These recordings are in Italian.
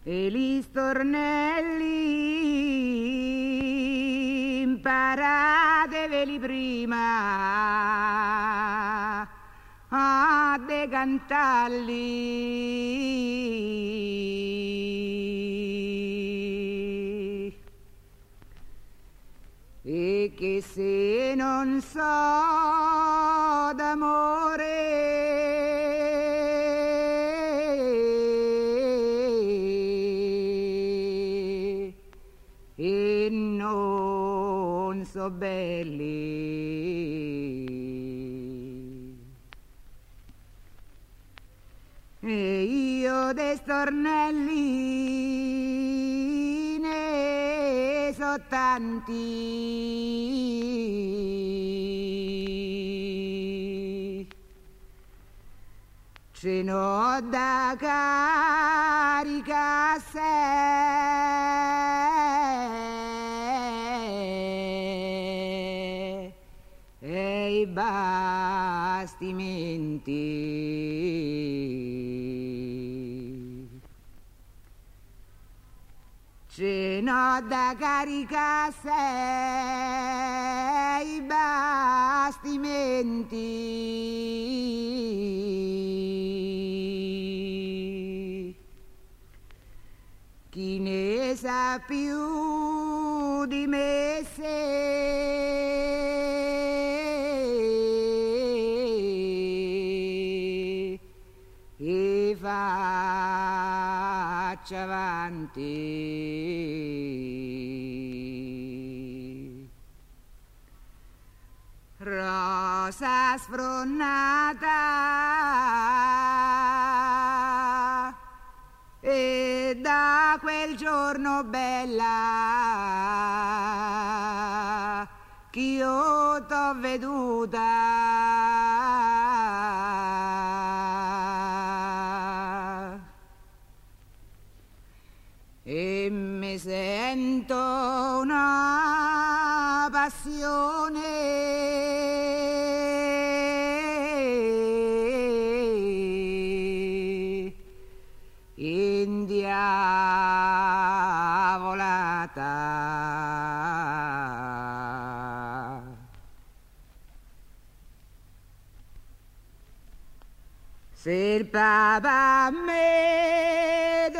e gli stornelli imparateveli prima a decantarli, e che se non so d'amore e non so belli, e io dei stornelli ne so tanti, ce n'ho da carica e i bastimenti, ce n'ho da carica i bastimenti, chi ne sa più di me e faccia avanti. Rosa sfronnata, e da quel giorno bella ch'io t'ho veduta e mi sento una passione indiavolata. Se il Papa me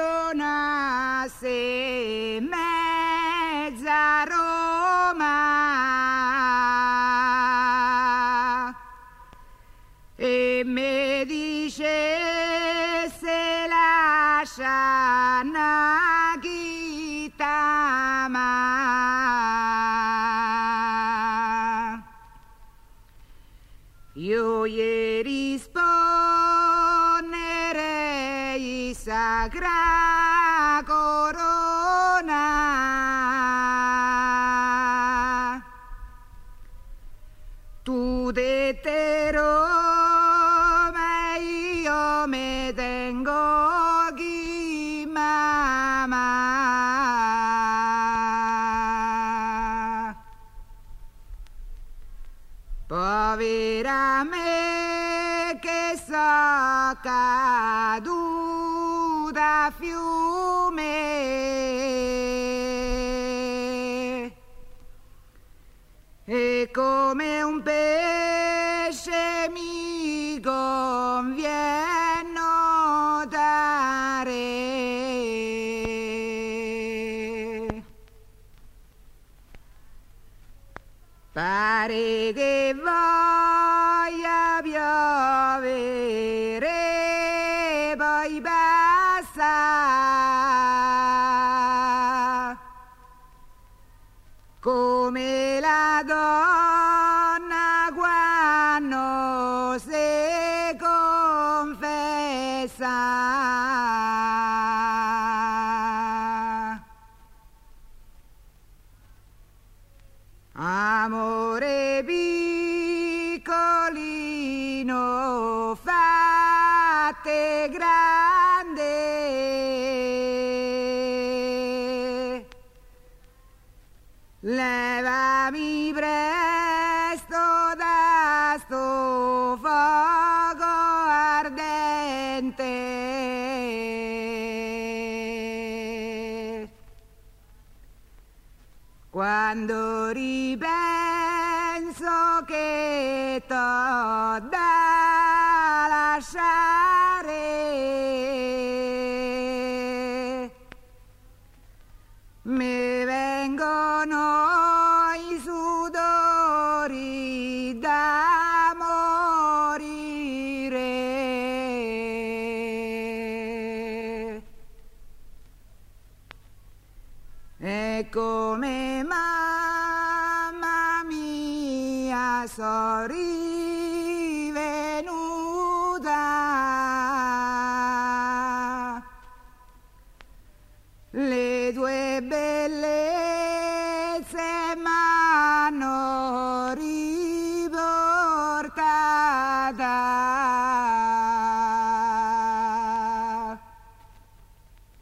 donasse mezza Roma e mi dicesse lascia una chitarra, io gli risponderei sacra corona, tu te Roma io me tengo chi mamma, povera me che so caduta a fiume e come un pesce mi conviene nuotare. Pare che voglia piovere poi passa, come la donna quando si confessa. Amore piccolino, fatte grande, levami presto da sto fuoco ardente. quando ripenso che t'ho da lasciare, mi vengono i sudori da morire. E come mamma mia sono rivenuta, le tue belle